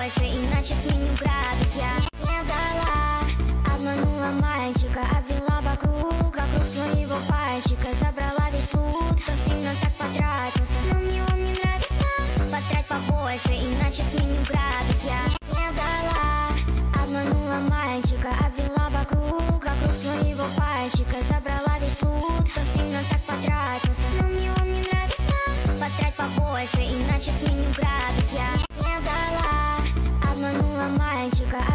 побольше, иначе сменю градус. Я не дала, обманула мальчика, обвела вокруг своего пальчика, забрала весь лут. Он сильно так потратился, но мне он не нравится. Потрать побольше, иначе сменю градус. Я не дала, обманула мальчика, обвела вокруг своего пальчика, забрала весь лут. Он сильно так потратился, но мне он не нравится. Потрать побольше, иначе сменю градус. Я не дала, обманула мальчика,